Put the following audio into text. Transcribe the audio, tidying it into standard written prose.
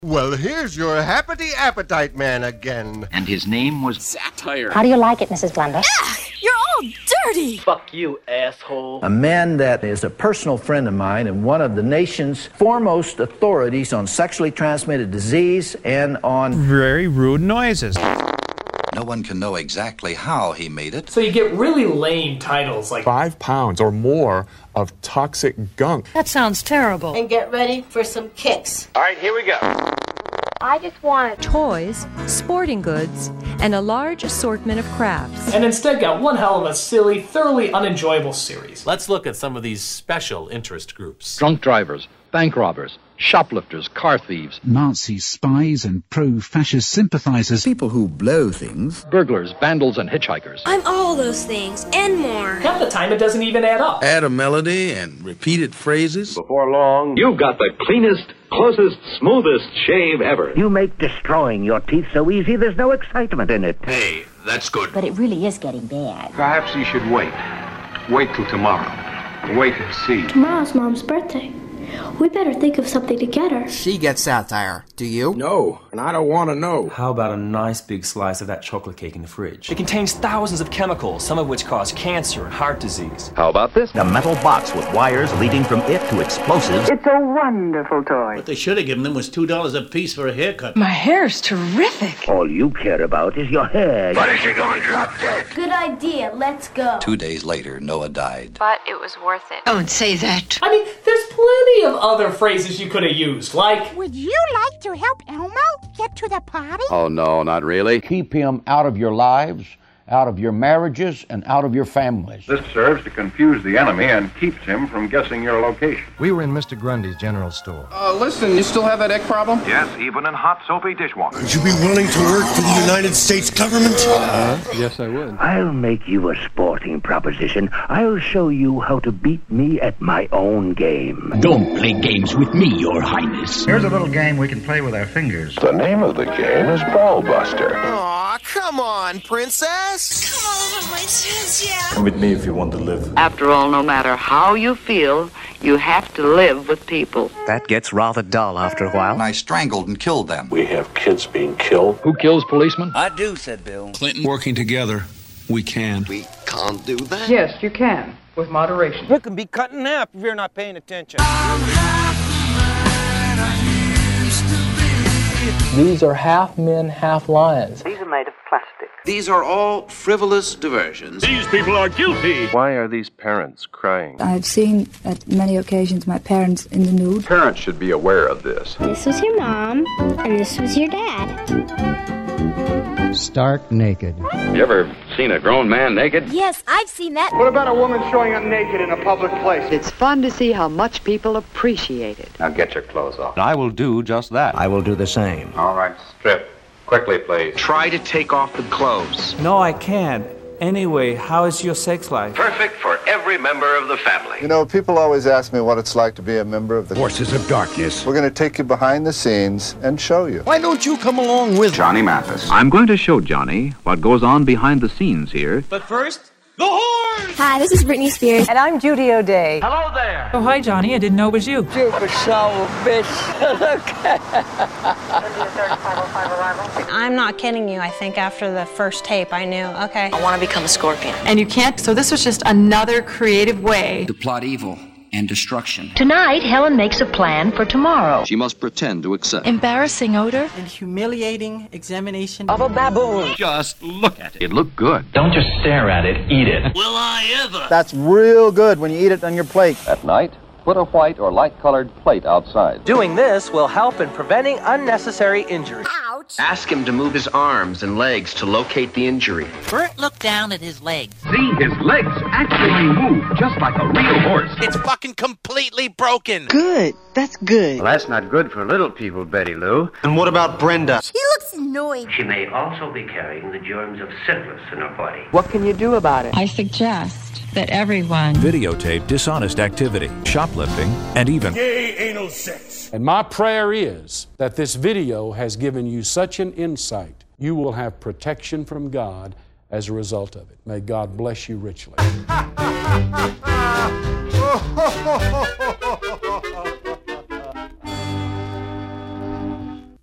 Well, here's your happity appetite man again. And his name was Satire. How do you like it, Mrs. Blunder? You're all dirty! Fuck you, asshole. A man that is a personal friend of mine and one of the nation's foremost authorities on sexually transmitted disease and on very rude noises. No one can know exactly how he made it. So you get really lame titles like 5 pounds or more of toxic gunk. That sounds terrible. And get ready for some kicks. All right, here we go. I just wanted toys, sporting goods, and a large assortment of crafts. And instead got one hell of a silly, thoroughly unenjoyable series. Let's look at some of these special interest groups. Drunk drivers, bank robbers, shoplifters, car thieves, Nazi spies and pro-fascist sympathizers, people who blow things, burglars, vandals, and hitchhikers. I'm all those things and more. Half the time it doesn't even add up. Add a melody and repeated phrases. Before long, you've got the cleanest, closest, smoothest shave ever. You make destroying your teeth so easy there's no excitement in it. Hey, that's good. But it really is getting bad. Perhaps you should wait. Wait till tomorrow. Wait and see. Tomorrow's Mom's birthday. We better think of something together. She gets satire. Do you? No, and I don't want to know. How about a nice big slice of that chocolate cake in the fridge? It contains thousands of chemicals, some of which cause cancer and heart disease. How about this? A metal box with wires leading from it to explosives. It's a wonderful toy. What they should have given them was $2 a piece for a haircut. My hair's terrific. All you care about is your hair. But is she going to drop dead? Good idea. Let's go. 2 days later, Noah died. But it was worth it. Don't say that. I mean, there's plenty of other phrases you could have used, like, would you like to help Elmo get to the party? Oh, no, not really. keep him out of your lives, out of your marriages, and out of your families. This serves to confuse the enemy and keeps him from guessing your location. We were in Mr. Grundy's general store. Listen, you still have that egg problem? Yes, even in hot, soapy dishwasher. Would you be willing to work for the United States government? Yes, I would. I'll make you a sporting proposition. I'll show you how to beat me at my own game. Don't play games with me, Your Highness. Here's a little game we can play with our fingers. The name of the game is Ball Buster. Aw, come on, princess! Come over my chest, yeah. Come with me if you want to live. After all, no matter how you feel, you have to live with people. That gets rather dull after a while. And I strangled and killed them. We have kids being killed. Who kills policemen? I do, said Bill. Clinton, working together, we can. We can't do that. Yes, you can, with moderation. You can be cut in half if you're not paying attention. these are half men, half lions. These are made of plastic. These are all frivolous diversions. These people are guilty. Why are these parents crying? I've seen at many occasions my parents in the nude. Parents should be aware of this. This was your mom, and this was your dad. Stark naked. You ever seen a grown man naked? Yes, I've seen that. What about a woman showing up naked in a public place? It's fun to see how much people appreciate it. Now get your clothes off. I will do just that. I will do the same. All right, strip. Quickly, please. Try to take off the clothes. No, I can't. Anyway, how is your sex life? Perfect for every member of the family. You know, people always ask me what it's like to be a member of the Forces of darkness. We're going to take you behind the scenes and show you. Why don't you come along with Johnny Mathis. I'm going to show Johnny what goes on behind the scenes here. But first, the horn! Hi, this is Britney Spears. And I'm Judy O'Day. Hello there! Oh, hi, Johnny. I didn't know it was you. Super sour bitch. I'm not kidding you. I think after the first tape, I knew, okay, I want to become a scorpion. And you can't, so this was just another creative way To plot evil and destruction. Tonight, Helen makes a plan for tomorrow. She must pretend to accept. embarrassing odor. And humiliating examination of a baboon. Just look at it. It looked good. Don't just stare at it, eat it. Will I ever? That's real good when you eat it on your plate. At night, put a white or light-colored plate outside. Doing this will help in preventing unnecessary injury. Ouch. Ask him to move his arms and legs to locate the injury. Bert looked down at his legs. See, his legs actually move just like a real horse. It's fucking completely broken. Good. That's good. Well, that's not good for little people, Betty Lou. And what about Brenda? She looks annoyed. She may also be carrying the germs of syphilis in her body. What can you do about it? I suggest that everyone Videotape dishonest activity, shoplifting, and even Gay anal sex. And my prayer is that this video has given you such an insight, you will have protection from God as a result of it. May God bless you richly.